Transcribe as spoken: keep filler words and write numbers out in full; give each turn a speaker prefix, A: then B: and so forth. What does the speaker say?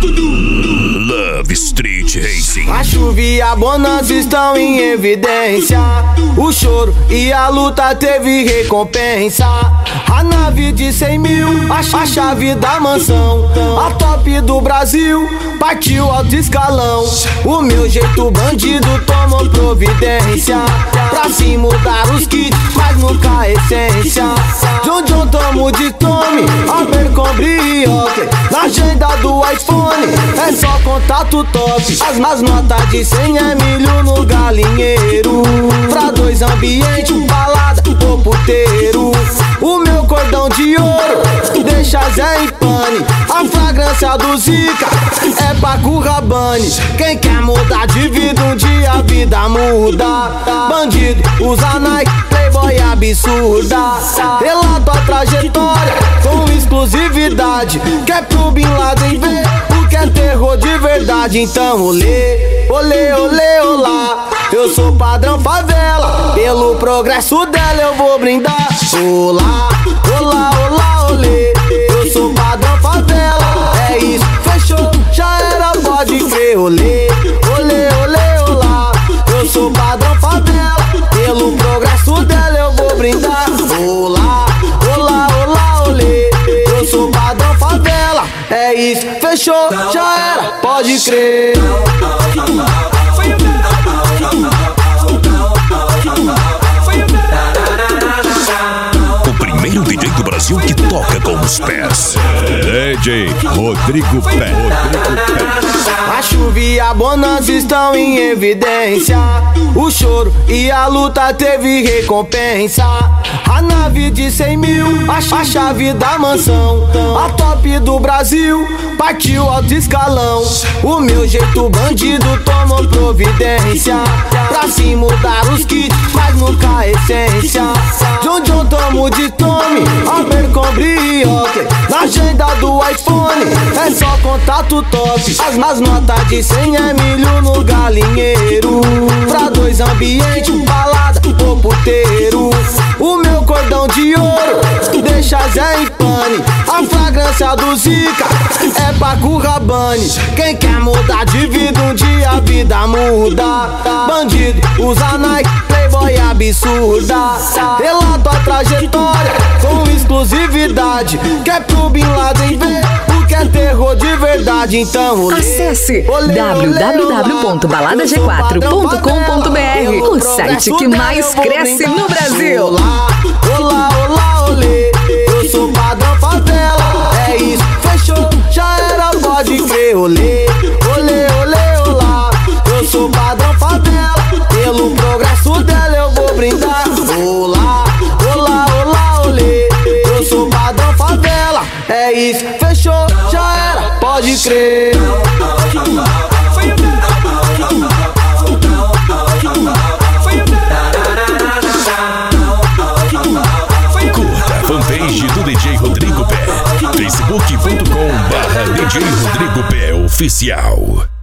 A: Love Street Racing.
B: A chuva e a bonança estão em evidência. O choro e a luta teve recompensa. A nave de cem mil, a, a chave da mansão. A top do Brasil, partiu alto escalão. O meu jeito bandido tomou providência pra se mudar os kits, mas nunca a essência. John John tamo de Tommy, Abercrombie e Oakley. Na agenda do iPhone é só contato top. As más notas de cem é milho no galinheiro. Pra dois ambiente, balada ou puteiro. O meu cordão de ouro deixa Zé em pane. A fragrância do Zika é Paco Rabanne. Quem quer mudar de vida, um dia a vida muda. Bandido usa Nike, playboy absurda. Relato a trajetória com exclusividade. Quer pro Bin Laden ver o que é terror de verdade. Então olê, olê, olê, olá. Eu sou padrão favela, pelo progresso dela eu vou brindar. Olá, olá, olá, olê. Eu sou padrão favela, é isso, fechou, já era, pode crer. Olê, olê, olê, olá. Eu sou padrão favela, pelo progresso dela eu vou brindar. Olá, olá, olá, olê. Eu sou padrão favela, é isso, fechou, já era, pode crer.
A: O primeiro D J do Brasil que toca com os pés. D J Rodrigo Pé.
B: A chuva e a bonança estão em evidência. O choro e a luta teve recompensa. A nave de cem mil, a, a chave da mansão. A top do Brasil, partiu alto escalão. O meu jeito bandido tomou providência pra se mudar os kits, mas nunca a essência. John John tamo de Tommy, Abercrombie e Oakley. Na agenda do iPhone é só contato top. As más notas de cem é milho no galinheiro. Pra dois ambiente, balada ou puteiro. O meu cordão de ouro deixa Zé em pane. A fragrância do Zika é Paco Rabanne. Quem quer mudar de vida, um dia a vida muda. Bandido usa Nike, playboy absurda. Relato a trajetória com exclusividade. Quer pro Bin Laden ver o que é terror de verdade. Então olê,
C: acesse
B: olê,
C: w w w ponto balada g quatro ponto com ponto b r, o site que mais cresce no Brasil.
B: Olá, olá, olá, olê. Eu sou padrão favela, é isso, fechou, já era, pode crer. Olê, olê, olê, olá. Eu sou padrão favela, pelo progresso dela eu vou brindar. Olá, olá, olá, olê. Eu sou padrão favela, é isso, fechou, já era, pode crer.
A: Curta a fanpage do D J Rodrigo Pé. facebook ponto com barra D J Rodrigo Pé Oficial.